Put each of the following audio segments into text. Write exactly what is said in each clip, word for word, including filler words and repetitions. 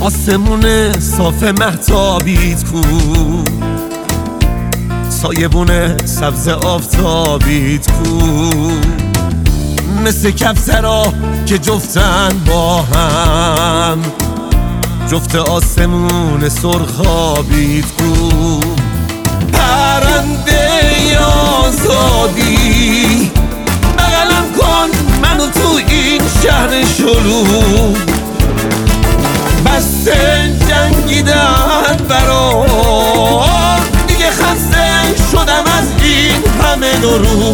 آسمون صاف مهتابیت کو، سایبون سبز آفتابیت کو، مثل کفترا که جفتن با هم، جفت آسمون سرخابیت کو. پرنده آزادی بغلم کن منو تو این شهر شلوغ، بسته جنگیدن برام، دیگه خسته شدم از این همه دروغ.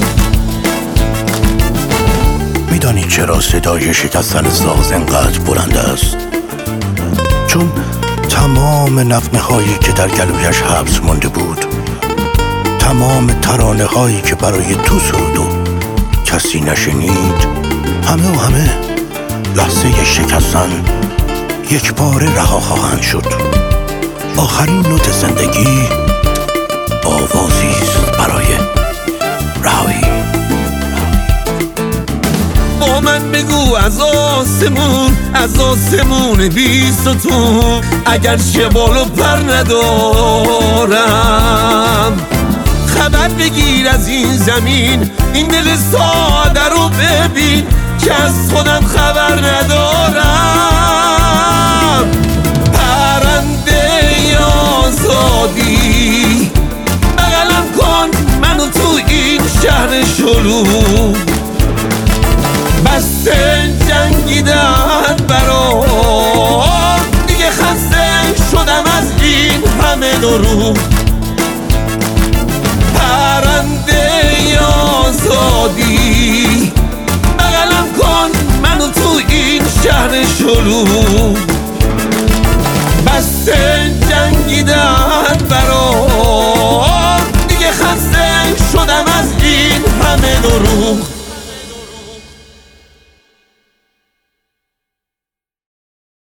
میدانی چرا صدای شکستن ساز انقدر بلند است؟ چون تمام نغمه هایی که در گلویش حبس مانده بود، تمام ترانه هایی که برای تو سرود و کسی نشنید، همه و همه لحظه شکستن یک باره رها خواهند شد. آخرین نوت زندگی آوازی است برای رهایی. با من بگو از آسمون، از آسمون بیستون، اگر چه بال و پر ندارم، خبر بگیر از این زمین، این دل ساده رو ببین که از خودم خبر ندارم. پرنده آزادی بغلم کن منو تو این شهر شلوغ، بسته جنگیدن برام، دیگه خسته شدم از این همه دروغ.